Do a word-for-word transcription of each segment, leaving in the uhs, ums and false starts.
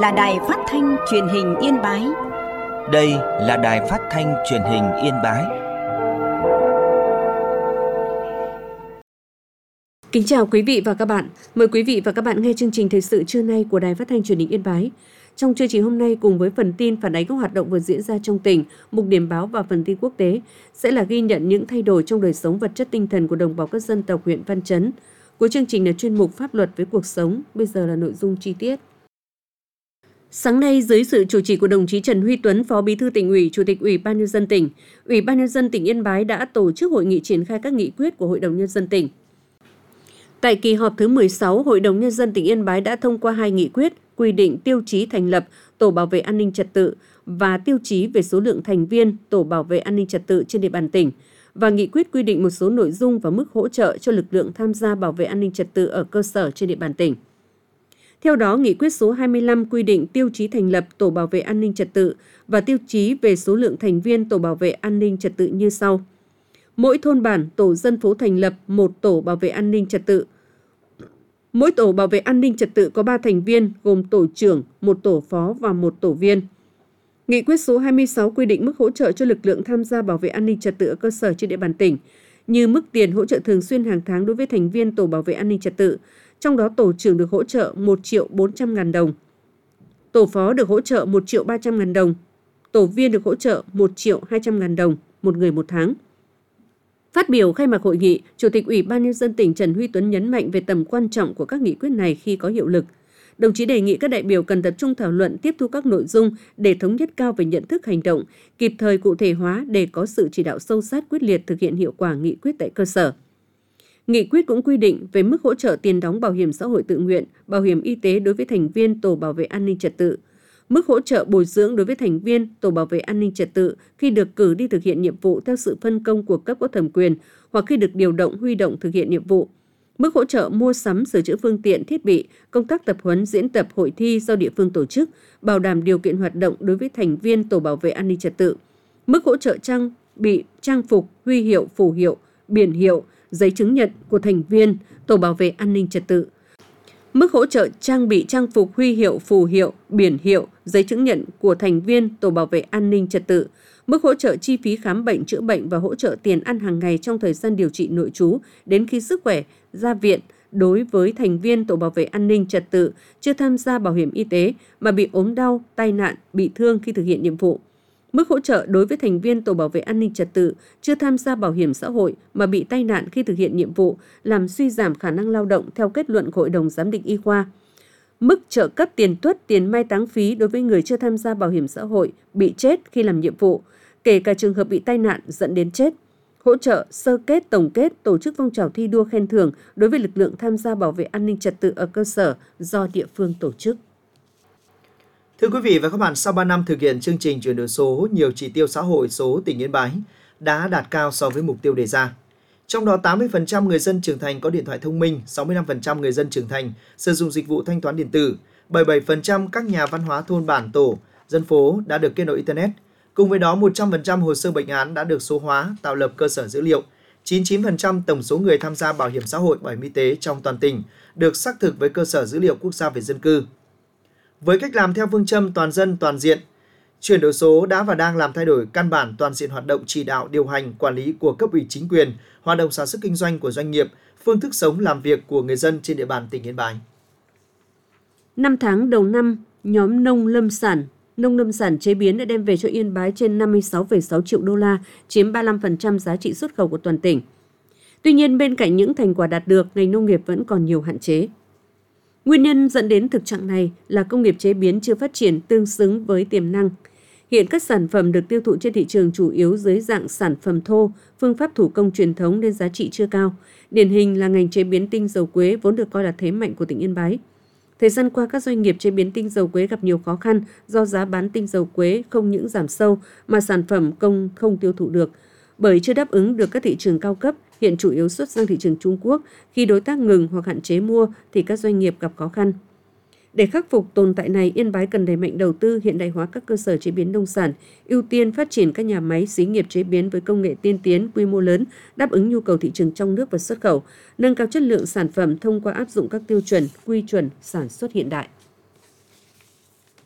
là đài phát thanh truyền hình Yên Bái. Đây là đài phát thanh truyền hình Yên Bái. Kính chào quý vị và các bạn. Mời quý vị và các bạn nghe chương trình thời sự trưa nay của đài phát thanh truyền hình Yên Bái. Trong chương trình hôm nay, cùng với phần tin phản ánh các hoạt động vừa diễn ra trong tỉnh, mục điểm báo và phần tin quốc tế sẽ là ghi nhận những thay đổi trong đời sống vật chất tinh thần của đồng bào các dân tộc huyện Văn Chấn. Cuối chương trình là chuyên mục pháp luật với cuộc sống. Bây giờ là nội dung chi tiết. Sáng nay, dưới sự chủ trì của đồng chí Trần Huy Tuấn, Phó Bí thư Tỉnh ủy, Chủ tịch Ủy ban Nhân dân tỉnh, Ủy ban Nhân dân tỉnh Yên Bái đã tổ chức hội nghị triển khai các nghị quyết của Hội đồng Nhân dân tỉnh. Tại kỳ họp thứ mười sáu, Hội đồng Nhân dân tỉnh Yên Bái đã thông qua hai nghị quyết quy định tiêu chí thành lập Tổ bảo vệ an ninh trật tự và tiêu chí về số lượng thành viên Tổ bảo vệ an ninh trật tự trên địa bàn tỉnh, và nghị quyết quy định một số nội dung và mức hỗ trợ cho lực lượng tham gia bảo vệ an ninh trật tự ở cơ sở trên địa bàn tỉnh. Theo đó, nghị quyết số hai mươi lăm quy định tiêu chí thành lập Tổ bảo vệ an ninh trật tự và tiêu chí về số lượng thành viên Tổ bảo vệ an ninh trật tự như sau. Mỗi thôn bản, tổ dân phố thành lập một tổ bảo vệ an ninh trật tự. Mỗi tổ bảo vệ an ninh trật tự có ba thành viên gồm tổ trưởng, một tổ phó và một tổ viên. Nghị quyết số hai mươi sáu quy định mức hỗ trợ cho lực lượng tham gia bảo vệ an ninh trật tự ở cơ sở trên địa bàn tỉnh, như mức tiền hỗ trợ thường xuyên hàng tháng đối với thành viên tổ bảo vệ an ninh trật tự, trong đó tổ trưởng được hỗ trợ một triệu bốn trăm ngàn đồng, tổ phó được hỗ trợ một triệu ba trăm ngàn đồng, tổ viên được hỗ trợ một triệu hai trăm ngàn đồng một người một tháng. Phát biểu khai mạc hội nghị, Chủ tịch Ủy ban Nhân dân tỉnh Trần Huy Tuấn nhấn mạnh về tầm quan trọng của các nghị quyết này khi có hiệu lực. Đồng chí đề nghị các đại biểu cần tập trung thảo luận, tiếp thu các nội dung để thống nhất cao về nhận thức hành động, kịp thời cụ thể hóa để có sự chỉ đạo sâu sát quyết liệt thực hiện hiệu quả nghị quyết tại cơ sở. Nghị quyết cũng quy định về mức hỗ trợ tiền đóng bảo hiểm xã hội tự nguyện, bảo hiểm y tế đối với thành viên Tổ bảo vệ an ninh trật tự, mức hỗ trợ bồi dưỡng đối với thành viên Tổ bảo vệ an ninh trật tự khi được cử đi thực hiện nhiệm vụ theo sự phân công của cấp có thẩm quyền hoặc khi được điều động huy động thực hiện nhiệm vụ, mức hỗ trợ mua sắm sửa chữa phương tiện, thiết bị, công tác tập huấn, diễn tập, hội thi do địa phương tổ chức, bảo đảm điều kiện hoạt động đối với thành viên Tổ bảo vệ an ninh trật tự, mức hỗ trợ trang bị, trang phục, huy hiệu, phù hiệu, biển hiệu, giấy chứng nhận của thành viên Tổ bảo vệ an ninh trật tự, mức hỗ trợ trang bị trang phục, huy hiệu, phù hiệu, biển hiệu, giấy chứng nhận của thành viên Tổ bảo vệ an ninh trật tự, mức hỗ trợ chi phí khám bệnh, chữa bệnh và hỗ trợ tiền ăn hàng ngày trong thời gian điều trị nội trú đến khi sức khỏe ra viện đối với thành viên Tổ bảo vệ an ninh trật tự chưa tham gia bảo hiểm y tế mà bị ốm đau, tai nạn, bị thương khi thực hiện nhiệm vụ. Mức hỗ trợ đối với thành viên Tổ bảo vệ an ninh trật tự chưa tham gia bảo hiểm xã hội mà bị tai nạn khi thực hiện nhiệm vụ làm suy giảm khả năng lao động theo kết luận của Hội đồng giám định y khoa. Mức trợ cấp tiền tuất, tiền mai táng phí đối với người chưa tham gia bảo hiểm xã hội bị chết khi làm nhiệm vụ, kể cả trường hợp bị tai nạn dẫn đến chết. Hỗ trợ sơ kết, tổng kết, tổ chức phong trào thi đua khen thưởng đối với lực lượng tham gia bảo vệ an ninh trật tự ở cơ sở do địa phương tổ chức. Thưa quý vị và các bạn, sau ba năm thực hiện chương trình chuyển đổi số, nhiều chỉ tiêu xã hội số tỉnh Yên Bái đã đạt cao so với mục tiêu đề ra. Trong đó, tám mươi phần trăm người dân trưởng thành có điện thoại thông minh, sáu mươi lăm phần trăm người dân trưởng thành sử dụng dịch vụ thanh toán điện tử, bảy mươi bảy phần trăm các nhà văn hóa thôn bản tổ, dân phố đã được kết nối Internet. Cùng với đó, một trăm phần trăm hồ sơ bệnh án đã được số hóa, tạo lập cơ sở dữ liệu. chín mươi chín phần trăm tổng số người tham gia bảo hiểm xã hội, bảo hiểm y tế trong toàn tỉnh được xác thực với cơ sở dữ liệu quốc gia về dân cư. Với cách làm theo phương châm toàn dân toàn diện, chuyển đổi số đã và đang làm thay đổi căn bản toàn diện hoạt động chỉ đạo, điều hành, quản lý của cấp ủy chính quyền, hoạt động sản xuất kinh doanh của doanh nghiệp, phương thức sống làm việc của người dân trên địa bàn tỉnh Yên Bái. Năm tháng đầu năm, nhóm nông lâm sản, nông lâm sản chế biến đã đem về cho Yên Bái trên năm mươi sáu phẩy sáu triệu đô la, chiếm ba mươi lăm phần trăm giá trị xuất khẩu của toàn tỉnh. Tuy nhiên, bên cạnh những thành quả đạt được, ngành nông nghiệp vẫn còn nhiều hạn chế. Nguyên nhân dẫn đến thực trạng này là công nghiệp chế biến chưa phát triển tương xứng với tiềm năng. Hiện các sản phẩm được tiêu thụ trên thị trường chủ yếu dưới dạng sản phẩm thô, phương pháp thủ công truyền thống nên giá trị chưa cao. Điển hình là ngành chế biến tinh dầu quế vốn được coi là thế mạnh của tỉnh Yên Bái. Thời gian qua, các doanh nghiệp chế biến tinh dầu quế gặp nhiều khó khăn do giá bán tinh dầu quế không những giảm sâu mà sản phẩm công không tiêu thụ được. Bởi chưa đáp ứng được các thị trường cao cấp, hiện chủ yếu xuất sang thị trường Trung Quốc, khi đối tác ngừng hoặc hạn chế mua thì các doanh nghiệp gặp khó khăn. Để khắc phục tồn tại này, Yên Bái cần đẩy mạnh đầu tư hiện đại hóa các cơ sở chế biến nông sản, ưu tiên phát triển các nhà máy xí nghiệp chế biến với công nghệ tiên tiến, quy mô lớn, đáp ứng nhu cầu thị trường trong nước và xuất khẩu, nâng cao chất lượng sản phẩm thông qua áp dụng các tiêu chuẩn, quy chuẩn sản xuất hiện đại.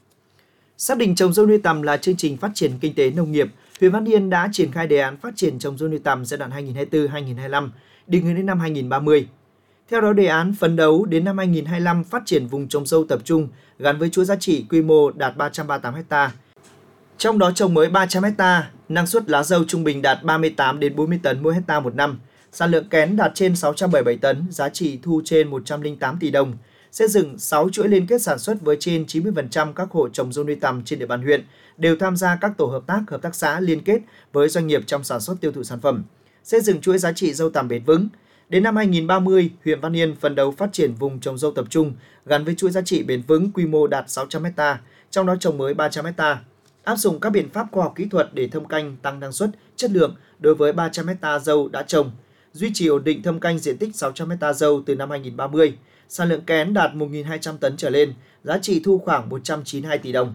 Xác định trồng dâu nuôi tầm là chương trình phát triển kinh tế nông nghiệp, huyện Văn Yên đã triển khai đề án phát triển trồng dâu nuôi tầm giai đoạn hai nghìn không trăm hai mươi tư đến hai nghìn không trăm hai mươi lăm, định hướng đến năm hai nghìn không trăm ba mươi. Theo đó, đề án phấn đấu đến năm hai nghìn không trăm hai mươi lăm phát triển vùng trồng dâu tập trung gắn với chuỗi giá trị quy mô đạt ba trăm ba mươi tám ha. Trong đó trồng mới ba trăm ha, năng suất lá dâu trung bình đạt ba mươi tám đến bốn mươi tấn mỗi hectare một năm, sản lượng kén đạt trên sáu trăm bảy mươi bảy tấn, giá trị thu trên một trăm lẻ tám tỷ đồng. Xây dựng sáu chuỗi liên kết sản xuất với trên chín mươi phần trăm các hộ trồng dâu nuôi tầm trên địa bàn huyện đều tham gia các tổ hợp tác, hợp tác xã liên kết với doanh nghiệp trong sản xuất tiêu thụ sản phẩm. Xây dựng chuỗi giá trị dâu tằm bền vững. Đến năm hai nghìn không trăm ba mươi, huyện Văn Yên phấn đấu phát triển vùng trồng dâu tập trung gắn với chuỗi giá trị bền vững quy mô đạt sáu trăm ha, trong đó trồng mới ba trăm ha. Áp dụng các biện pháp khoa học kỹ thuật để thâm canh tăng năng suất, chất lượng đối với ba trăm ha dâu đã trồng. Duy trì ổn định thâm canh diện tích sáu trăm ha dâu từ năm hai nghìn không trăm ba mươi. Sản lượng kén đạt một nghìn hai trăm tấn trở lên, giá trị thu khoảng một trăm chín mươi hai tỷ đồng.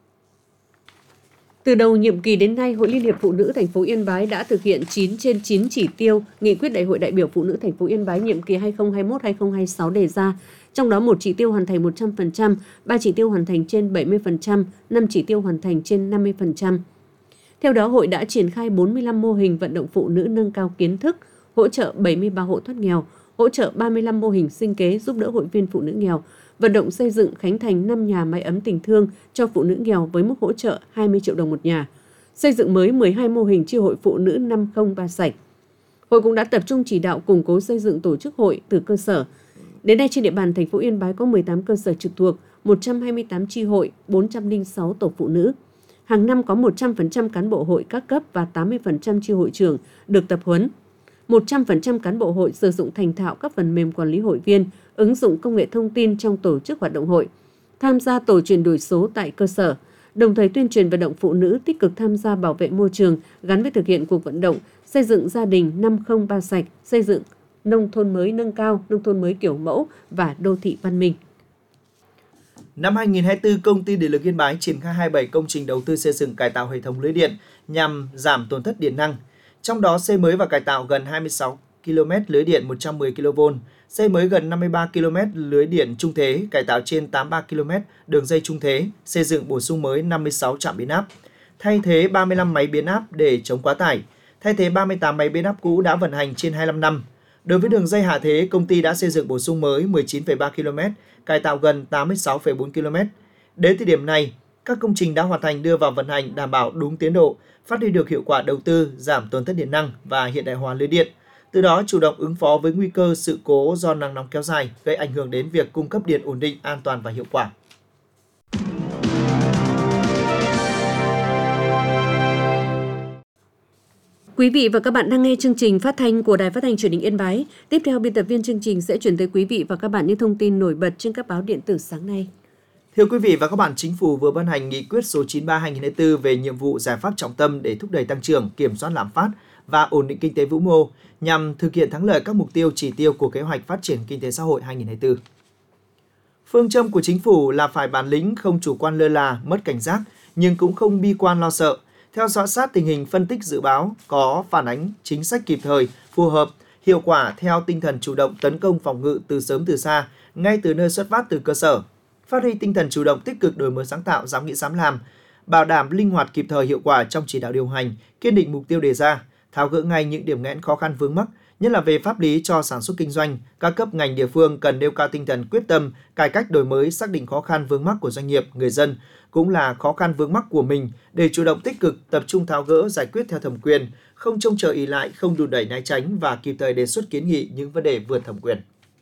Từ đầu nhiệm kỳ đến nay, Hội Liên hiệp Phụ nữ thành phố Yên Bái đã thực hiện chín trên chín chỉ tiêu nghị quyết Đại hội đại biểu Phụ nữ thành phố Yên Bái nhiệm kỳ hai nghìn không trăm hai mươi mốt đến hai nghìn không trăm hai mươi sáu đề ra. Trong đó một chỉ tiêu hoàn thành một trăm phần trăm, ba chỉ tiêu hoàn thành trên bảy mươi phần trăm, năm chỉ tiêu hoàn thành trên năm mươi phần trăm. Theo đó, hội đã triển khai bốn mươi lăm mô hình vận động phụ nữ nâng cao kiến thức, hỗ trợ bảy mươi ba hộ thoát nghèo, hỗ trợ ba mươi lăm mô hình sinh kế giúp đỡ hội viên phụ nữ nghèo, vận động xây dựng khánh thành năm nhà mái ấm tình thương cho phụ nữ nghèo với mức hỗ trợ hai mươi triệu đồng một nhà, xây dựng mới mười hai mô hình chi hội phụ nữ năm không ba sạch. Hội cũng đã tập trung chỉ đạo củng cố xây dựng tổ chức hội từ cơ sở. Đến nay trên địa bàn thành phố Yên Bái có mười tám cơ sở trực thuộc, một trăm hai mươi tám chi hội, bốn trăm lẻ sáu tổ phụ nữ. Hàng năm có một trăm phần trăm cán bộ hội các cấp và tám mươi phần trăm chi hội trưởng được tập huấn. một trăm phần trăm cán bộ hội sử dụng thành thạo các phần mềm quản lý hội viên, ứng dụng công nghệ thông tin trong tổ chức hoạt động hội, tham gia tổ chuyển đổi số tại cơ sở, đồng thời tuyên truyền vận động phụ nữ tích cực tham gia bảo vệ môi trường gắn với thực hiện cuộc vận động xây dựng gia đình năm không ba sạch, xây dựng nông thôn mới nâng cao, nông thôn mới kiểu mẫu và đô thị văn minh. Năm hai nghìn không trăm hai mươi tư, Công ty Điện lực Yên Bái triển khai hai mươi bảy công trình đầu tư xây dựng cải tạo hệ thống lưới điện nhằm giảm tổn thất điện năng. Trong đó xây mới và cải tạo gần hai mươi sáu ki lô mét lưới điện một trăm mười ki lô vôn, xây mới gần năm mươi ba ki lô mét lưới điện trung thế, cải tạo trên tám mươi ba ki lô mét đường dây trung thế, xây dựng bổ sung mới năm mươi sáu trạm biến áp, thay thế ba mươi lăm máy biến áp để chống quá tải, thay thế ba mươi tám máy biến áp cũ đã vận hành trên hai mươi lăm năm. Đối với đường dây hạ thế, công ty đã xây dựng bổ sung mới mười chín phẩy ba ki lô mét, cải tạo gần tám mươi sáu phẩy bốn ki lô mét. Đến thời điểm này, các công trình đã hoàn thành đưa vào vận hành đảm bảo đúng tiến độ, phát huy được hiệu quả đầu tư, giảm tổn thất điện năng và hiện đại hóa lưới điện. Từ đó chủ động ứng phó với nguy cơ sự cố do nắng nóng kéo dài gây ảnh hưởng đến việc cung cấp điện ổn định, an toàn và hiệu quả. Quý vị và các bạn đang nghe chương trình phát thanh của Đài Phát thanh Truyền hình Yên Bái. Tiếp theo, biên tập viên chương trình sẽ chuyển tới quý vị và các bạn những thông tin nổi bật trên các báo điện tử sáng nay. Thưa quý vị và các bạn, Chính phủ vừa ban hành nghị quyết số chín mươi ba trên hai nghìn không trăm hai mươi tư về nhiệm vụ giải pháp trọng tâm để thúc đẩy tăng trưởng, kiểm soát lạm phát và ổn định kinh tế vĩ mô nhằm thực hiện thắng lợi các mục tiêu chỉ tiêu của kế hoạch phát triển kinh tế xã hội hai nghìn không trăm hai mươi tư. Phương châm của Chính phủ là phải bản lĩnh, không chủ quan lơ là, mất cảnh giác, nhưng cũng không bi quan lo sợ, theo dõi sát tình hình, phân tích dự báo, có phản ánh chính sách kịp thời, phù hợp, hiệu quả theo tinh thần chủ động tấn công phòng ngự từ sớm từ xa, ngay từ nơi xuất phát từ cơ sở. Phát huy tinh thần chủ động tích cực đổi mới sáng tạo, dám nghĩ dám làm, bảo đảm linh hoạt kịp thời hiệu quả trong chỉ đạo điều hành, kiên định mục tiêu đề ra, tháo gỡ ngay những điểm nghẽn khó khăn vướng mắc, nhất là về pháp lý cho sản xuất kinh doanh. Các cấp ngành địa phương cần nêu cao tinh thần quyết tâm, cải cách đổi mới, xác định khó khăn vướng mắc của doanh nghiệp, người dân cũng là khó khăn vướng mắc của mình để chủ động tích cực tập trung tháo gỡ, giải quyết theo thẩm quyền, không trông chờ ỷ lại, không đùn đẩy né tránh và kịp thời đề xuất kiến nghị những vấn đề vượt thẩm quyền.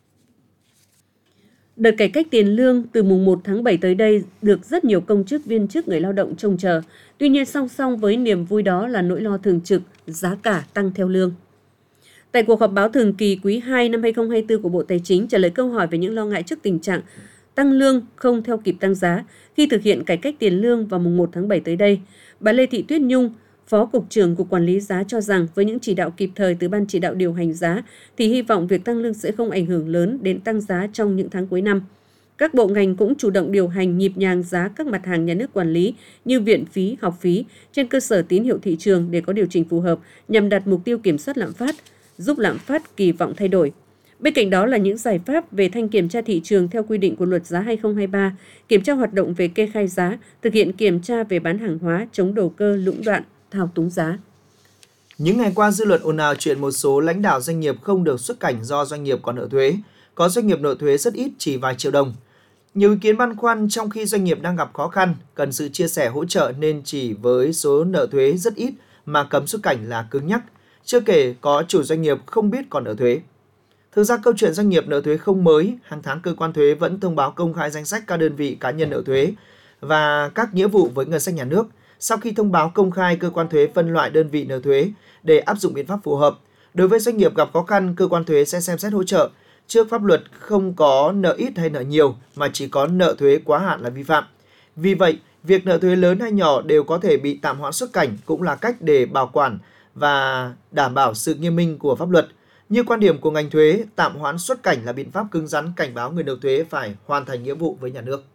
Đợt cải cách tiền lương từ mùng một tháng bảy tới đây được rất nhiều công chức, viên chức, người lao động trông chờ. Tuy nhiên song song với niềm vui đó là nỗi lo thường trực, giá cả tăng theo lương. Tại cuộc họp báo thường kỳ quý hai năm hai nghìn không trăm hai mươi tư của Bộ Tài chính trả lời câu hỏi về những lo ngại trước tình trạng tăng lương không theo kịp tăng giá khi thực hiện cải cách tiền lương vào mùng một tháng bảy tới đây, bà Lê Thị Tuyết Nhung, Phó Cục trưởng Cục Quản lý giá cho rằng với những chỉ đạo kịp thời từ Ban chỉ đạo điều hành giá thì hy vọng việc tăng lương sẽ không ảnh hưởng lớn đến tăng giá trong những tháng cuối năm. Các bộ ngành cũng chủ động điều hành nhịp nhàng giá các mặt hàng nhà nước quản lý như viện phí, học phí trên cơ sở tín hiệu thị trường để có điều chỉnh phù hợp nhằm đạt mục tiêu kiểm soát lạm phát, giúp lạm phát kỳ vọng thay đổi. Bên cạnh đó là những giải pháp về thanh kiểm tra thị trường theo quy định của Luật giá hai không hai ba, kiểm tra hoạt động về kê khai giá, thực hiện kiểm tra về bán hàng hóa, chống đầu cơ, lũng đoạn, thao túng giá. Những ngày qua, dư luận ồn ào chuyện một số lãnh đạo doanh nghiệp không được xuất cảnh do doanh nghiệp còn nợ thuế. Có doanh nghiệp nợ thuế rất ít, chỉ vài triệu đồng. Nhiều ý kiến băn khoăn trong khi doanh nghiệp đang gặp khó khăn, cần sự chia sẻ hỗ trợ nên chỉ với số nợ thuế rất ít mà cấm xuất cảnh là cứng nhắc. Chưa kể có chủ doanh nghiệp không biết còn nợ thuế. Thực ra câu chuyện doanh nghiệp nợ thuế không mới, hàng tháng cơ quan thuế vẫn thông báo công khai danh sách các đơn vị cá nhân nợ thuế và các nghĩa vụ với ngân sách nhà nước. Sau khi thông báo công khai, cơ quan thuế phân loại đơn vị nợ thuế để áp dụng biện pháp phù hợp. Đối với doanh nghiệp gặp khó khăn, cơ quan thuế sẽ xem xét hỗ trợ. Trước pháp luật không có nợ ít hay nợ nhiều mà chỉ có nợ thuế quá hạn là vi phạm. Vì vậy, việc nợ thuế lớn hay nhỏ đều có thể bị tạm hoãn xuất cảnh cũng là cách để bảo quản và đảm bảo sự nghiêm minh của pháp luật. Như quan điểm của ngành thuế, tạm hoãn xuất cảnh là biện pháp cứng rắn cảnh báo người nộp thuế phải hoàn thành nghĩa vụ với nhà nước.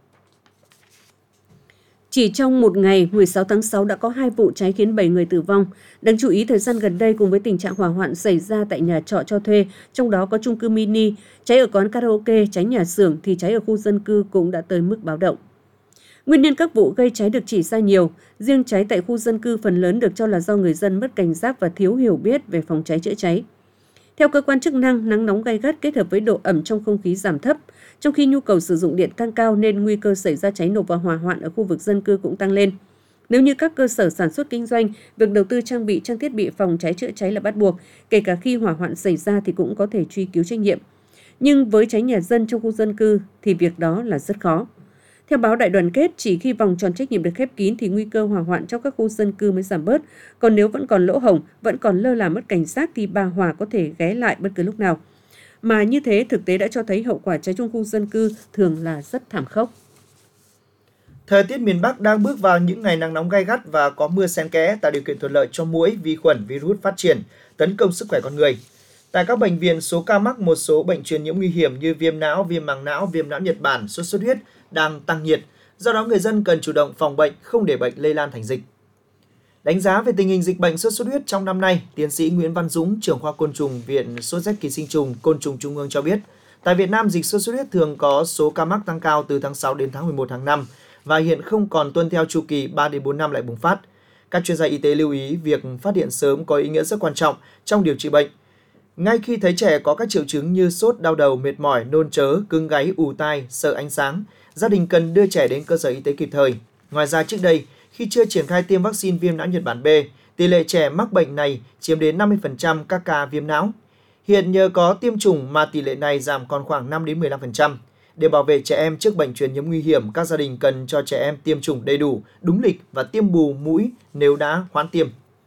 Chỉ trong một ngày, mười sáu tháng sáu đã có hai vụ cháy khiến bảy người tử vong. Đáng chú ý, thời gian gần đây cùng với tình trạng hỏa hoạn xảy ra tại nhà trọ cho thuê, trong đó có chung cư mini, cháy ở quán karaoke, cháy nhà xưởng thì cháy ở khu dân cư cũng đã tới mức báo động. Nguyên nhân các vụ gây cháy được chỉ ra nhiều, riêng cháy tại khu dân cư phần lớn được cho là do người dân mất cảnh giác và thiếu hiểu biết về phòng cháy chữa cháy. Theo cơ quan chức năng, nắng nóng gay gắt kết hợp với độ ẩm trong không khí giảm thấp, trong khi nhu cầu sử dụng điện tăng cao nên nguy cơ xảy ra cháy nổ và hỏa hoạn ở khu vực dân cư cũng tăng lên. Nếu như các cơ sở sản xuất kinh doanh, việc đầu tư trang bị trang thiết bị phòng cháy chữa cháy là bắt buộc, kể cả khi hỏa hoạn xảy ra thì cũng có thể truy cứu trách nhiệm. Nhưng với cháy nhà dân trong khu dân cư thì việc đó là rất khó. Theo báo Đại Đoàn kết, chỉ khi vòng tròn trách nhiệm được khép kín thì nguy cơ hỏa hoạn trong các khu dân cư mới giảm bớt. Còn nếu vẫn còn lỗ hổng, vẫn còn lơ là mất cảnh giác thì bà hỏa có thể ghé lại bất cứ lúc nào. Mà như thế, thực tế đã cho thấy hậu quả cháy trong khu dân cư thường là rất thảm khốc. Thời tiết miền Bắc đang bước vào những ngày nắng nóng gay gắt và có mưa xen kẽ tạo điều kiện thuận lợi cho muỗi, vi khuẩn, virus phát triển, tấn công sức khỏe con người. Tại các bệnh viện, số ca mắc một số bệnh truyền nhiễm nguy hiểm như viêm não, viêm màng não, viêm não Nhật Bản, sốt xuất huyết đang tăng nhiệt. Do đó, người dân cần chủ động phòng bệnh, không để bệnh lây lan thành dịch. Đánh giá về tình hình dịch bệnh sốt xuất huyết trong năm nay, tiến sĩ Nguyễn Văn Dũng, trưởng khoa côn trùng Viện Sốt rét ký sinh trùng, Côn trùng Trung ương cho biết, tại Việt Nam dịch sốt xuất huyết thường có số ca mắc tăng cao từ tháng sáu đến tháng mười một hàng năm và hiện không còn tuân theo chu kỳ ba đến bốn năm lại bùng phát. Các chuyên gia y tế lưu ý việc phát hiện sớm có ý nghĩa rất quan trọng trong điều trị bệnh. Ngay khi thấy trẻ có các triệu chứng như sốt, đau đầu, mệt mỏi, nôn chớ, cứng gáy, ù tai, sợ ánh sáng, gia đình cần đưa trẻ đến cơ sở y tế kịp thời. Ngoài ra, trước đây, khi chưa triển khai tiêm vaccine viêm não Nhật Bản B, tỷ lệ trẻ mắc bệnh này chiếm đến năm mươi phần trăm các ca viêm não. Hiện nhờ có tiêm chủng mà tỷ lệ này giảm còn khoảng năm đến mười lăm phần trăm. Để bảo vệ trẻ em trước bệnh truyền nhiễm nguy hiểm, các gia đình cần cho trẻ em tiêm chủng đầy đủ, đúng lịch và tiêm bù mũi nếu đã hoãn tiêm.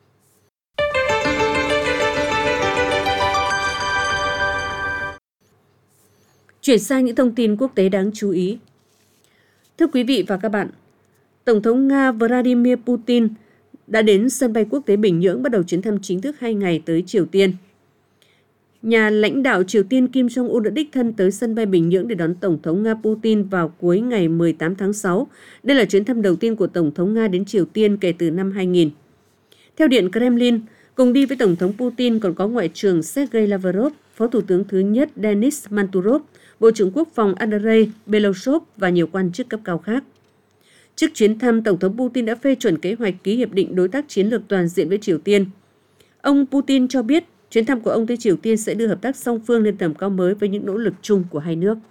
Chuyển sang những thông tin quốc tế đáng chú ý. Thưa quý vị và các bạn, Tổng thống Nga Vladimir Putin đã đến sân bay quốc tế Bình Nhưỡng bắt đầu chuyến thăm chính thức hai ngày tới Triều Tiên. Nhà lãnh đạo Triều Tiên Kim Jong-un đã đích thân tới sân bay Bình Nhưỡng để đón Tổng thống Nga Putin vào cuối ngày mười tám tháng sáu. Đây là chuyến thăm đầu tiên của Tổng thống Nga đến Triều Tiên kể từ năm hai nghìn. Theo Điện Kremlin, cùng đi với Tổng thống Putin còn có Ngoại trưởng Sergei Lavrov, Phó Thủ tướng thứ nhất Denis Manturov, Bộ trưởng Quốc phòng Andrei Belosov và nhiều quan chức cấp cao khác. Trước chuyến thăm, Tổng thống Putin đã phê chuẩn kế hoạch ký hiệp định đối tác chiến lược toàn diện với Triều Tiên. Ông Putin cho biết chuyến thăm của ông tới Triều Tiên sẽ đưa hợp tác song phương lên tầm cao mới với những nỗ lực chung của hai nước.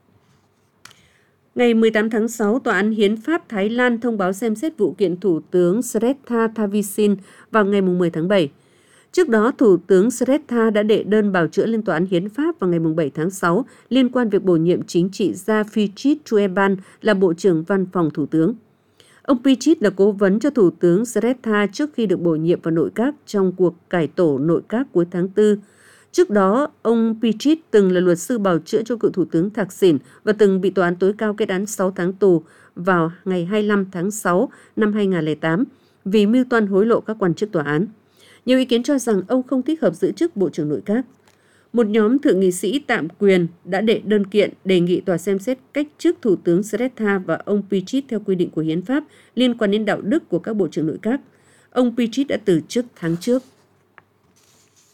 Ngày mười tám tháng sáu, Tòa án Hiến pháp Thái Lan thông báo xem xét vụ kiện Thủ tướng Srettha Thavisin vào ngày mười tháng bảy. Trước đó, Thủ tướng Srettha đã đệ đơn bào chữa lên Tòa án Hiến pháp vào ngày bảy tháng sáu liên quan việc bổ nhiệm chính trị gia Pichit Chueban là Bộ trưởng Văn phòng Thủ tướng. Ông Pichit là cố vấn cho Thủ tướng Srettha trước khi được bổ nhiệm vào nội các trong cuộc cải tổ nội các cuối tháng tư. Trước đó, ông Pichit từng là luật sư bào chữa cho cựu Thủ tướng Thaksin và từng bị Tòa án tối cao kết án sáu tháng tù vào ngày hai mươi lăm tháng sáu năm hai nghìn không trăm lẻ tám vì mưu toan hối lộ các quan chức tòa án. Nhiều ý kiến cho rằng ông không thích hợp giữ chức Bộ trưởng Nội các. Một nhóm thượng nghị sĩ tạm quyền đã đệ đơn kiện đề nghị tòa xem xét cách chức Thủ tướng Srettha và ông Pichit theo quy định của Hiến pháp liên quan đến đạo đức của các Bộ trưởng Nội các. Ông Pichit đã từ chức tháng trước.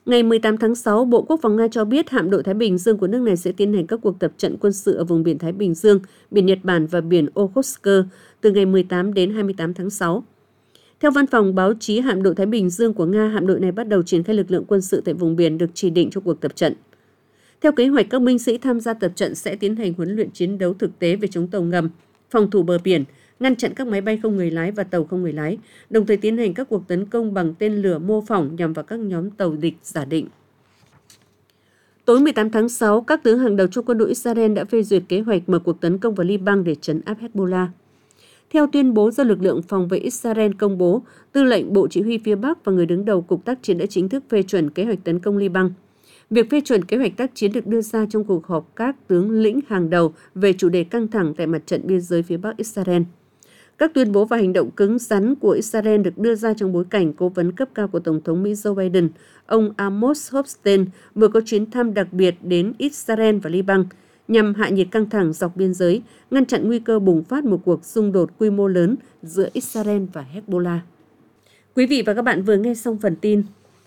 Ngày mười tám tháng sáu, Bộ Quốc phòng Nga cho biết hạm đội Thái Bình Dương của nước này sẽ tiến hành các cuộc tập trận quân sự ở vùng biển Thái Bình Dương, biển Nhật Bản và biển Okhotsk từ ngày mười tám đến hai mươi tám tháng sáu. Theo văn phòng báo chí hạm đội Thái Bình Dương của Nga, hạm đội này bắt đầu triển khai lực lượng quân sự tại vùng biển được chỉ định cho cuộc tập trận. Theo kế hoạch, các binh sĩ tham gia tập trận sẽ tiến hành huấn luyện chiến đấu thực tế về chống tàu ngầm, phòng thủ bờ biển, ngăn chặn các máy bay không người lái và tàu không người lái, đồng thời tiến hành các cuộc tấn công bằng tên lửa mô phỏng nhằm vào các nhóm tàu địch giả định. Tối mười tám tháng sáu, các tướng hàng đầu trong quân đội Israel đã phê duyệt kế hoạch mở cuộc tấn công vào Liban để trấn áp Hezbollah. Theo tuyên bố do lực lượng phòng vệ Israel công bố, Tư lệnh Bộ Chỉ huy phía Bắc và người đứng đầu Cục Tác chiến đã chính thức phê chuẩn kế hoạch tấn công Liban. Việc phê chuẩn kế hoạch tác chiến được đưa ra trong cuộc họp các tướng lĩnh hàng đầu về chủ đề căng thẳng tại mặt trận biên giới phía Bắc Israel. Các tuyên bố và hành động cứng rắn của Israel được đưa ra trong bối cảnh cố vấn cấp cao của Tổng thống Mỹ Joe Biden, ông Amos Hochstein, vừa có chuyến thăm đặc biệt đến Israel và Liban nhằm hạ nhiệt căng thẳng dọc biên giới, ngăn chặn nguy cơ bùng phát một cuộc xung đột quy mô lớn giữa Israel và Hezbollah. Quý vị và các bạn vừa nghe xong phần tin.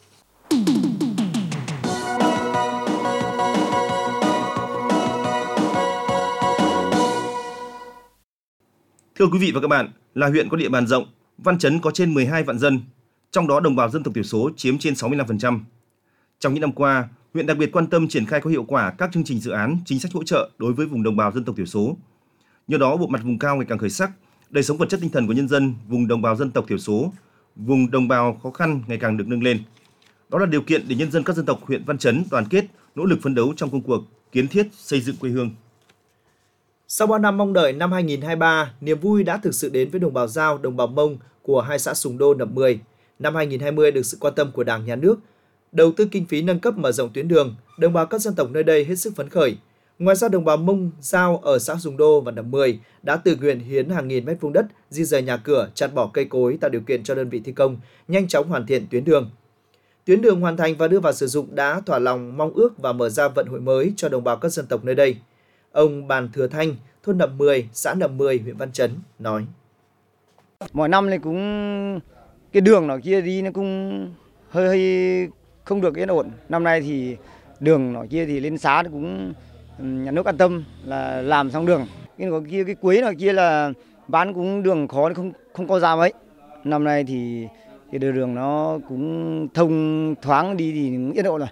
Thưa quý vị và các bạn, là huyện có địa bàn rộng, Văn Chấn có trên mười hai vạn dân, trong đó đồng bào dân tộc thiểu số chiếm trên sáu mươi lăm phần trăm. Trong những năm qua, huyện đặc biệt quan tâm triển khai có hiệu quả các chương trình dự án, chính sách hỗ trợ đối với vùng đồng bào dân tộc thiểu số. Nhờ đó, bộ mặt vùng cao ngày càng khởi sắc, đời sống vật chất tinh thần của nhân dân vùng đồng bào dân tộc thiểu số, vùng đồng bào khó khăn ngày càng được nâng lên. Đó là điều kiện để nhân dân các dân tộc huyện Văn Chấn đoàn kết, nỗ lực phấn đấu trong công cuộc kiến thiết xây dựng quê hương. Sau bao năm mong đợi, năm hai nghìn không trăm hai mươi ba, niềm vui đã thực sự đến với đồng bào Dao, đồng bào Mông của hai xã Sùng Đô, Nậm Mười. Năm hai nghìn không trăm hai mươi được sự quan tâm của Đảng, Nhà nước, đầu tư kinh phí nâng cấp mở rộng tuyến đường, đồng bào các dân tộc nơi đây hết sức phấn khởi. Ngoài ra, đồng bào Mông, Dao ở xã Sùng Đô và Nậm Mười đã tự nguyện hiến hàng nghìn mét vuông đất, di rời nhà cửa, chặt bỏ cây cối tạo điều kiện cho đơn vị thi công nhanh chóng hoàn thiện tuyến đường. Tuyến đường hoàn thành và đưa vào sử dụng đã thỏa lòng mong ước và mở ra vận hội mới cho đồng bào các dân tộc nơi đây. Ông Bàn Thừa Thanh, thôn Nậm Mười, xã Nậm Mười, huyện Văn Chấn nói: Mỗi năm này cũng cái đường nó kia đi nó cũng hơi, hơi không được yên ổn. Năm nay thì đường nó kia thì lên xã cũng nhà nước an tâm là làm xong đường. Cái có kia cái cuối nó kia là bán cũng đường khó không không có ra mấy. Năm nay thì cái đường nó cũng thông thoáng đi thì yên ổn rồi.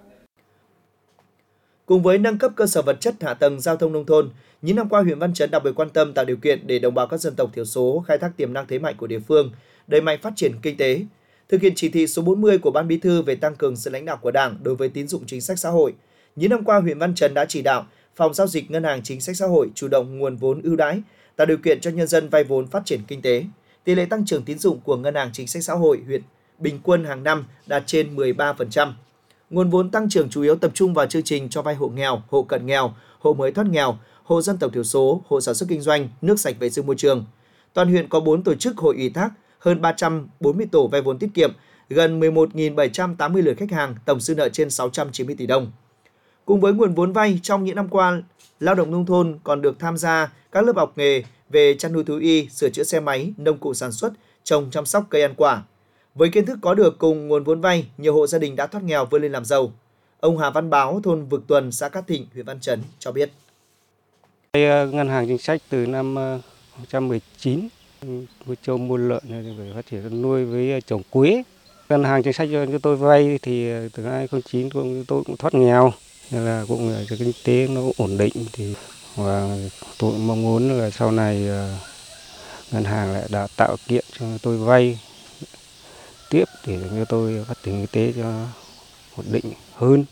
Cùng với nâng cấp cơ sở vật chất hạ tầng giao thông nông thôn, những năm qua huyện Văn Chấn đặc biệt quan tâm tạo điều kiện để đồng bào các dân tộc thiểu số khai thác tiềm năng thế mạnh của địa phương, đẩy mạnh phát triển kinh tế, thực hiện chỉ thị số bốn mươi của Ban Bí thư về tăng cường sự lãnh đạo của Đảng đối với tín dụng chính sách xã hội. Những năm qua, huyện Văn Chấn đã chỉ đạo Phòng Giao dịch Ngân hàng Chính sách Xã hội chủ động nguồn vốn ưu đãi, tạo điều kiện cho nhân dân vay vốn phát triển kinh tế. Tỷ lệ tăng trưởng tín dụng của Ngân hàng Chính sách Xã hội huyện bình quân hàng năm đạt trên mười ba phần trăm. Nguồn vốn tăng trưởng chủ yếu tập trung vào chương trình cho vay hộ nghèo, hộ cận nghèo, hộ mới thoát nghèo, hộ dân tộc thiểu số, hộ sản xuất kinh doanh, nước sạch vệ sinh môi trường. Toàn huyện có bốn tổ chức hội ủy thác, hơn ba trăm bốn mươi tổ vay vốn tiết kiệm, gần mười một nghìn bảy trăm tám mươi lượt khách hàng, tổng dư nợ trên sáu trăm chín mươi tỷ đồng. Cùng với nguồn vốn vay, trong những năm qua, lao động nông thôn còn được tham gia các lớp học nghề về chăn nuôi thú y, sửa chữa xe máy, nông cụ sản xuất, trồng chăm sóc cây ăn quả. Với kiến thức có được cùng nguồn vốn vay, nhiều hộ gia đình đã thoát nghèo vươn lên làm giàu. Ông Hà Văn Báo, thôn Vực Tuần, xã Cát Thịnh, huyện Văn Chấn cho biết. Ngân hàng Chính sách từ năm hai không một chín nuôi trâu mua lợn để phát triển nuôi với trồng quế. Ngân hàng Chính sách cho tôi vay thì từ hai không một chín tôi, tôi cũng thoát nghèo, nên là cũng kinh tế nó ổn định thì và tôi mong muốn là sau này ngân hàng lại đã tạo kiện cho tôi vay tiếp để cho tôi phát triển kinh tế cho ổn định hơn.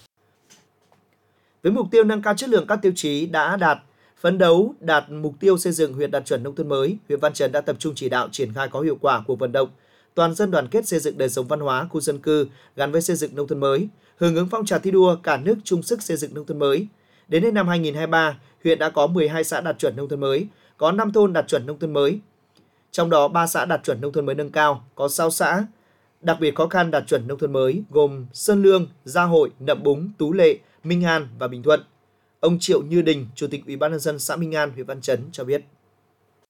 Với mục tiêu nâng cao chất lượng các tiêu chí đã đạt, phấn đấu đạt mục tiêu xây dựng huyện đạt chuẩn nông thôn mới, huyện Văn Chấn đã tập trung chỉ đạo triển khai có hiệu quả cuộc vận động toàn dân đoàn kết xây dựng đời sống văn hóa khu dân cư gắn với xây dựng nông thôn mới, hưởng ứng phong trào thi đua cả nước chung sức xây dựng nông thôn mới. Đến hết năm hai nghìn không trăm hai mươi ba, huyện đã có mười hai xã đạt chuẩn nông thôn mới, có năm thôn đạt chuẩn nông thôn mới. Trong đó ba xã đạt chuẩn nông thôn mới nâng cao, có sáu xã đặc biệt khó khăn đạt chuẩn nông thôn mới gồm Sơn Lương, Gia Hội, Nậm Búng, Tú Lệ, Minh An và Bình Thuận. Ông Triệu Như Đình, Chủ tịch Ủy ban nhân dân xã Minh An, huyện Văn Chấn cho biết.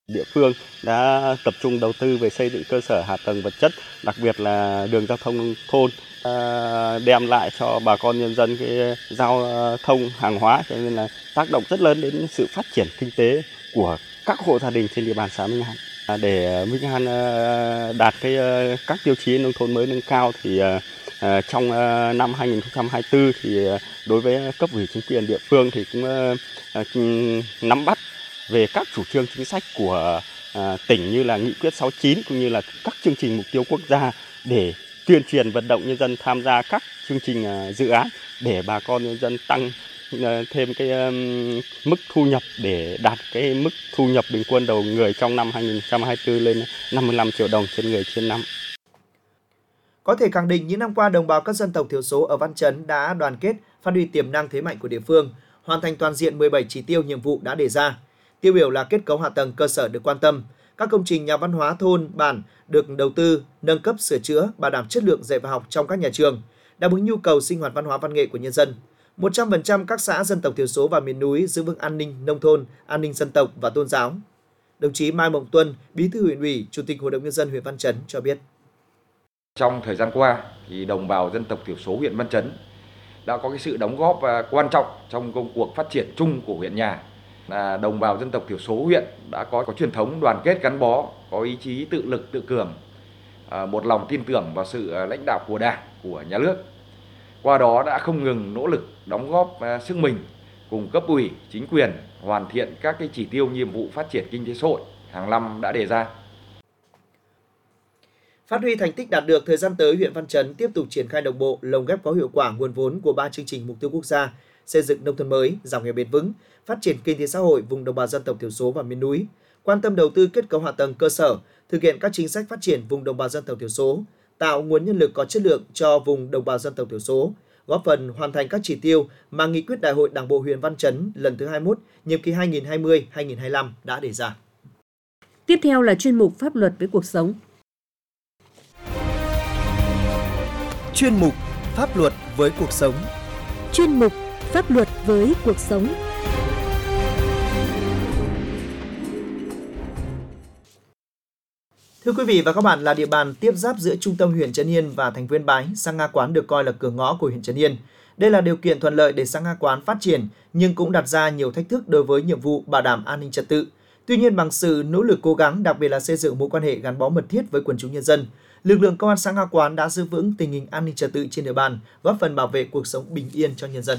Địa phương đã tập trung đầu tư về xây dựng cơ sở hạ tầng vật chất, đặc biệt là đường giao thông nông thôn, đem lại cho bà con nhân dân cái giao thông hàng hóa, cho nên là tác động rất lớn đến sự phát triển kinh tế của các hộ gia đình trên địa bàn xã Minh An. Để Minh An đạt cái các tiêu chí nông thôn mới nâng cao thì trong năm hai nghìn không trăm hai mươi tư thì đối với cấp ủy chính quyền địa phương thì cũng nắm bắt về các chủ trương chính sách của tỉnh như là nghị quyết sáu mươi chín cũng như là các chương trình mục tiêu quốc gia để tuyên truyền vận động nhân dân tham gia các chương trình dự án để bà con nhân dân tăng thêm cái mức thu nhập để đạt cái mức thu nhập bình quân đầu người trong năm hai nghìn không trăm hai mươi tư lên năm mươi lăm triệu đồng trên người trên năm. Có thể khẳng định những năm qua đồng bào các dân tộc thiểu số ở Văn Chấn đã đoàn kết, phát huy tiềm năng thế mạnh của địa phương, hoàn thành toàn diện mười bảy chỉ tiêu nhiệm vụ đã đề ra. Tiêu biểu là kết cấu hạ tầng cơ sở được quan tâm, các công trình nhà văn hóa thôn bản được đầu tư, nâng cấp sửa chữa, bảo đảm chất lượng dạy và học trong các nhà trường, đáp ứng nhu cầu sinh hoạt văn hóa văn nghệ của nhân dân. một trăm phần trăm các xã dân tộc thiểu số và miền núi giữ vững an ninh nông thôn, an ninh dân tộc và tôn giáo. Đồng chí Mai Mộng Tuân, Bí thư huyện ủy, Chủ tịch Hội đồng nhân dân huyện Văn Chấn cho biết. Trong thời gian qua thì đồng bào dân tộc thiểu số huyện Văn Chấn đã có cái sự đóng góp quan trọng trong công cuộc phát triển chung của huyện nhà. Là đồng bào dân tộc thiểu số huyện đã có có truyền thống đoàn kết gắn bó, có ý chí tự lực tự cường, một lòng tin tưởng vào sự lãnh đạo của Đảng, của nhà nước. Qua đó đã không ngừng nỗ lực đóng góp sức mình cùng cấp ủy, chính quyền hoàn thiện các cái chỉ tiêu nhiệm vụ phát triển kinh tế xã hội hàng năm đã đề ra. Phát huy thành tích đạt được, thời gian tới huyện Văn Chấn tiếp tục triển khai đồng bộ, lồng ghép có hiệu quả nguồn vốn của ba chương trình mục tiêu quốc gia, xây dựng nông thôn mới, giảm nghèo bền vững, phát triển kinh tế xã hội vùng đồng bào dân tộc thiểu số và miền núi, quan tâm đầu tư kết cấu hạ tầng cơ sở, thực hiện các chính sách phát triển vùng đồng bào dân tộc thiểu số, tạo nguồn nhân lực có chất lượng cho vùng đồng bào dân tộc thiểu số, góp phần hoàn thành các chỉ tiêu mà nghị quyết Đại hội Đảng bộ huyện Văn Chấn lần thứ hai mươi mốt, nhiệm kỳ hai nghìn không trăm hai mươi đến hai nghìn không trăm hai mươi lăm đã đề ra. Tiếp theo là chuyên mục Pháp luật với cuộc sống. Chuyên mục Pháp luật với cuộc sống. Chuyên mục Pháp luật với cuộc sống. Thưa quý vị và các bạn, là địa bàn tiếp giáp giữa trung tâm huyện Trấn Yên và thành phố Yên Bái, xã Nga Quán được coi là cửa ngõ của huyện Trấn Yên. Đây là điều kiện thuận lợi để xã Nga Quán phát triển, nhưng cũng đặt ra nhiều thách thức đối với nhiệm vụ bảo đảm an ninh trật tự. Tuy nhiên, bằng sự nỗ lực cố gắng, đặc biệt là xây dựng mối quan hệ gắn bó mật thiết với quần chúng nhân dân, lực lượng công an xã Nga Quán đã giữ vững tình hình an ninh trật tự trên địa bàn, góp phần bảo vệ cuộc sống bình yên cho nhân dân.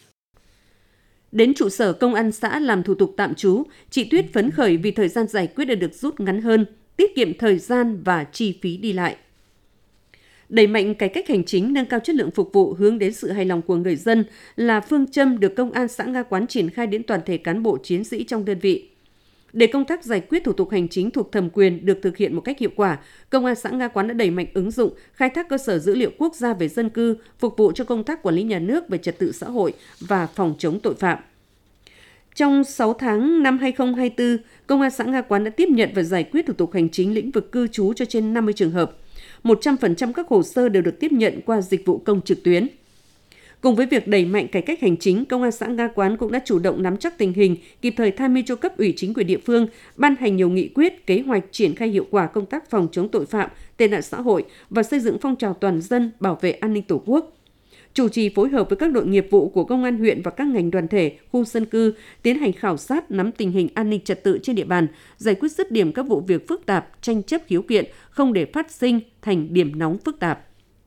Đến trụ sở công an xã làm thủ tục tạm trú, chị Tuyết phấn khởi vì thời gian giải quyết đã được rút ngắn hơn, tiết kiệm thời gian và chi phí đi lại. Đẩy mạnh cải cách hành chính, nâng cao chất lượng phục vụ, hướng đến sự hài lòng của người dân là phương châm được Công an xã Nga Quán triển khai đến toàn thể cán bộ chiến sĩ trong đơn vị. Để công tác giải quyết thủ tục hành chính thuộc thẩm quyền được thực hiện một cách hiệu quả, Công an xã Nga Quán đã đẩy mạnh ứng dụng, khai thác cơ sở dữ liệu quốc gia về dân cư, phục vụ cho công tác quản lý nhà nước về trật tự xã hội và phòng chống tội phạm. Trong sáu tháng năm hai nghìn không trăm hai mươi tư, Công an xã Nga Quán đã tiếp nhận và giải quyết thủ tục hành chính lĩnh vực cư trú cho trên năm mươi trường hợp. một trăm phần trăm các hồ sơ đều được tiếp nhận qua dịch vụ công trực tuyến. Cùng với việc đẩy mạnh cải cách hành chính, Công an xã Nga Quán cũng đã chủ động nắm chắc tình hình, kịp thời tham mưu cho cấp ủy chính quyền địa phương, ban hành nhiều nghị quyết, kế hoạch triển khai hiệu quả công tác phòng chống tội phạm, tệ nạn xã hội và xây dựng phong trào toàn dân bảo vệ an ninh Tổ quốc. Chủ trì phối hợp với các đội nghiệp vụ của Công an huyện và các ngành đoàn thể, khu dân cư, tiến hành khảo sát, nắm tình hình an ninh trật tự trên địa bàn, giải quyết dứt điểm các vụ việc phức tạp, tranh chấp khiếu kiện, không để phát sinh thành điểm nóng phức tạp.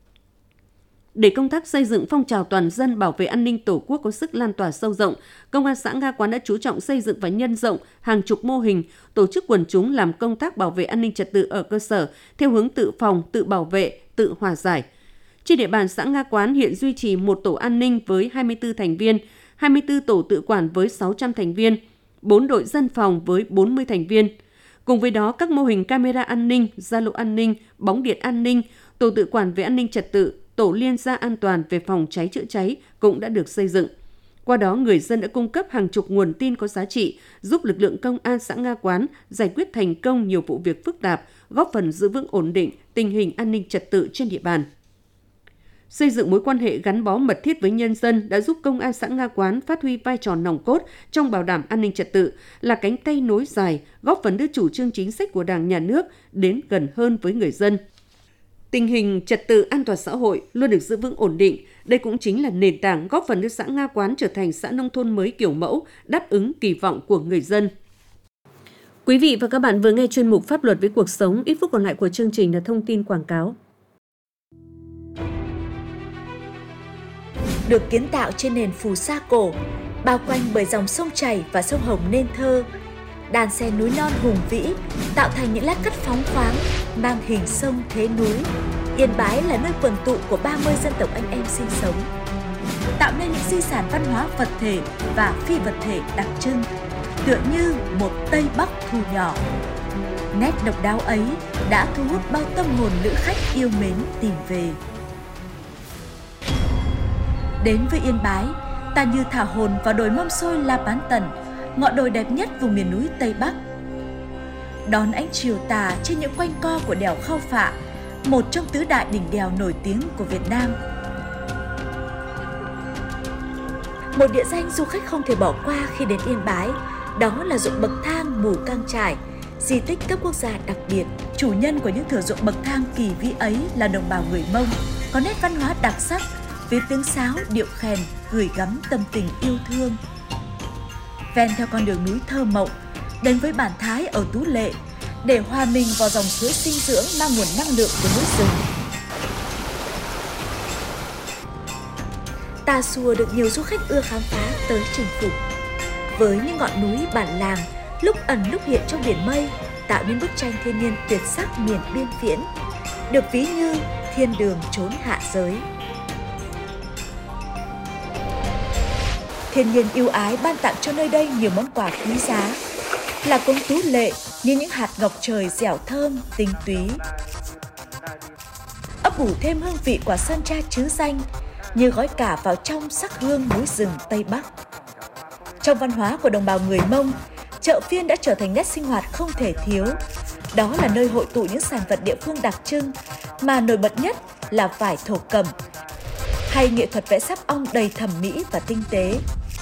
Để công tác xây dựng phong trào toàn dân bảo vệ an ninh Tổ quốc có sức lan tỏa sâu rộng, Công an xã Nga Quán đã chú trọng xây dựng và nhân rộng hàng chục mô hình, tổ chức quần chúng làm công tác bảo vệ an ninh trật tự ở cơ sở theo hướng tự phòng, tự bảo vệ, tự hòa giải. Trên địa bàn xã Nga Quán hiện duy trì một tổ an ninh với hai mươi tư thành viên, hai mươi tư tổ tự quản với sáu trăm thành viên, bốn đội dân phòng với bốn mươi thành viên. Cùng với đó, các mô hình camera an ninh, Zalo an ninh, bóng điện an ninh, tổ tự quản về an ninh trật tự, tổ liên gia an toàn về phòng cháy chữa cháy cũng đã được xây dựng. Qua đó, người dân đã cung cấp hàng chục nguồn tin có giá trị, giúp lực lượng công an xã Nga Quán giải quyết thành công nhiều vụ việc phức tạp, góp phần giữ vững ổn định tình hình an ninh trật tự trên địa bàn. Xây dựng mối quan hệ gắn bó mật thiết với nhân dân đã giúp Công an xã Nga Quán phát huy vai trò nòng cốt trong bảo đảm an ninh trật tự, là cánh tay nối dài, góp phần đưa chủ trương chính sách của Đảng, Nhà nước đến gần hơn với người dân. Tình hình trật tự an toàn xã hội luôn được giữ vững ổn định. Đây cũng chính là nền tảng góp phần đưa xã Nga Quán trở thành xã nông thôn mới kiểu mẫu, đáp ứng kỳ vọng của người dân. Quý vị và các bạn vừa nghe chuyên mục Pháp luật với cuộc sống. Ít phút còn lại của chương trình là thông tin quảng cáo. Được kiến tạo trên nền phù sa cổ, bao quanh bởi dòng sông chảy và sông Hồng nên thơ, đàn sen núi non hùng vĩ tạo thành những lát cắt phóng khoáng mang hình sông thế núi. Yên Bái là nơi quần tụ của ba mươi dân tộc anh em sinh sống, tạo nên những di sản văn hóa vật thể và phi vật thể đặc trưng, tựa như một Tây Bắc thu nhỏ. Nét độc đáo ấy đã thu hút bao tâm hồn lữ khách yêu mến tìm về. Đến với Yên Bái, ta như thả hồn vào đồi Mâm Xôi La Bán Tần, ngọn đồi đẹp nhất vùng miền núi Tây Bắc. Đón ánh chiều tà trên những quanh co của đèo Khao Phạ, một trong tứ đại đỉnh đèo nổi tiếng của Việt Nam. Một địa danh du khách không thể bỏ qua khi đến Yên Bái, đó là ruộng bậc thang Mù Cang Chải, di tích cấp quốc gia đặc biệt. Chủ nhân của những thửa ruộng bậc thang kỳ vĩ ấy là đồng bào người Mông, có nét văn hóa đặc sắc, với tiếng sáo, điệu khèn, gửi gắm tâm tình yêu thương. Ven theo con đường núi thơ mộng, đến với bản Thái ở Tú Lệ, để hòa mình vào dòng suối sinh dưỡng mang nguồn năng lượng của núi rừng. Tà Xùa được nhiều du khách ưa khám phá tới chinh phục. Với những ngọn núi bản làng, lúc ẩn lúc hiện trong biển mây, tạo nên bức tranh thiên nhiên tuyệt sắc miền biên viễn, được ví như thiên đường chốn hạ giới. Thiên nhiên ưu ái ban tặng cho nơi đây nhiều món quà quý giá, là cống Tú Lệ như những hạt ngọc trời dẻo thơm, tinh túy. Ấp ủ thêm hương vị quả sơn tra trứ danh, như gói cả vào trong sắc hương núi rừng Tây Bắc. Trong văn hóa của đồng bào người Mông, chợ phiên đã trở thành nét sinh hoạt không thể thiếu. Đó là nơi hội tụ những sản vật địa phương đặc trưng, mà nổi bật nhất là vải thổ cẩm, hay nghệ thuật vẽ sáp ong đầy thẩm mỹ và tinh tế.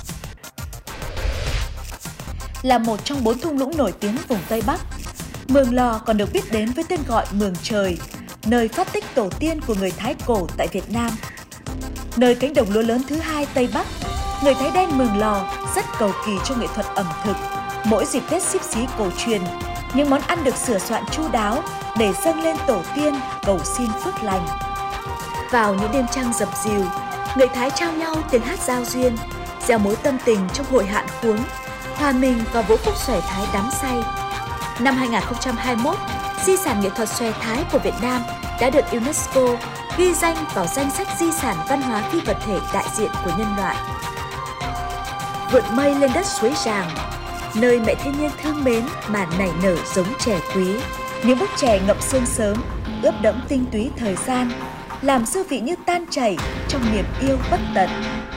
Là một trong bốn thung lũng nổi tiếng vùng Tây Bắc, Mường Lò còn được biết đến với tên gọi Mường Trời, nơi phát tích tổ tiên của người Thái cổ tại Việt Nam. Nơi cánh đồng lúa lớn thứ hai Tây Bắc, người Thái đen Mường Lò rất cầu kỳ trong nghệ thuật ẩm thực. Mỗi dịp Tết Xíp Xí cổ truyền, những món ăn được sửa soạn chu đáo để dâng lên tổ tiên cầu xin phước lành. Vào những đêm trăng dập dìu, người Thái trao nhau tiếng hát giao duyên, gieo mối tâm tình trong hội hạn khuống, hòa mình vào vũ khúc xòe Thái đắm say. Năm hai nghìn không trăm hai mươi mốt, di sản nghệ thuật xòe Thái của Việt Nam đã được UNESCO ghi danh vào danh sách di sản văn hóa phi vật thể đại diện của nhân loại. Vượt mây lên đất suối Ràng, nơi mẹ thiên nhiên thương mến mà nảy nở giống chè quý. Những bức chè ngậm sương sớm, ướp đẫm tinh túy thời gian, làm dư vị như tan chảy trong niềm yêu bất tận.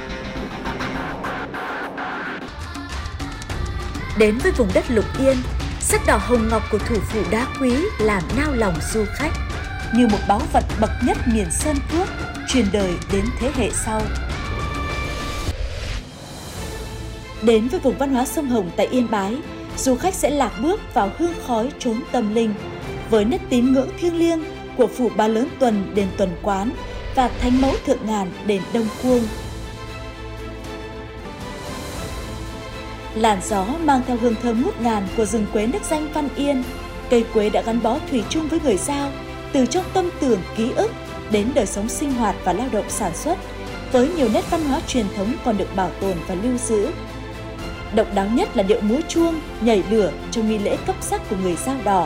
Đến với vùng đất Lục Yên, sắc đỏ hồng ngọc của thủ phủ đá quý làm nao lòng du khách, như một báu vật bậc nhất miền Sơn Cước, truyền đời đến thế hệ sau. Đến với vùng văn hóa sông Hồng tại Yên Bái, du khách sẽ lạc bước vào hương khói chốn tâm linh, với nét tín ngưỡng thiêng liêng của phủ Ba Lớn Tuần đền Tuần Quán và Thánh Mẫu Thượng Ngàn đền Đông Cuông. Làn gió mang theo hương thơm ngút ngàn của rừng quế nước danh Văn Yên. Cây quế đã gắn bó thủy chung với người Dao, từ trong tâm tưởng ký ức đến đời sống sinh hoạt và lao động sản xuất, với nhiều nét văn hóa truyền thống còn được bảo tồn và lưu giữ. Độc đáo nhất là điệu múa chuông, nhảy lửa trong nghi lễ cấp sắc của người Dao Đỏ.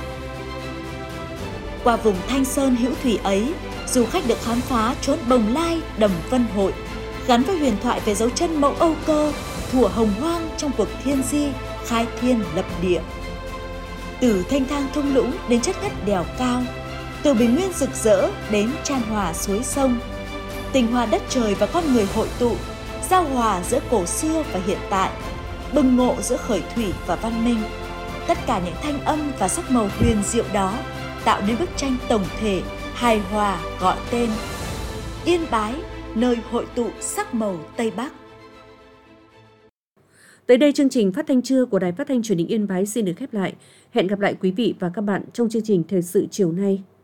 Qua vùng Thanh Sơn hữu thủy ấy, du khách được khám phá chốn Bồng Lai, Đầm Vân Hội, gắn với huyền thoại về dấu chân mẫu Âu Cơ, thuở hồng hoang trong cuộc thiên di, khai thiên lập địa. Từ thanh thang thung lũng đến chất ngất đèo cao, từ bình nguyên rực rỡ đến chan hòa suối sông, tình hòa đất trời và con người hội tụ, giao hòa giữa cổ xưa và hiện tại, bừng ngộ giữa khởi thủy và văn minh. Tất cả những thanh âm và sắc màu huyền diệu đó tạo nên bức tranh tổng thể, hài hòa gọi tên Yên Bái, nơi hội tụ sắc màu Tây Bắc. Tới đây chương trình phát thanh trưa của Đài Phát thanh Truyền hình Yên Bái xin được khép lại. Hẹn gặp lại quý vị và các bạn trong chương trình thời sự chiều nay.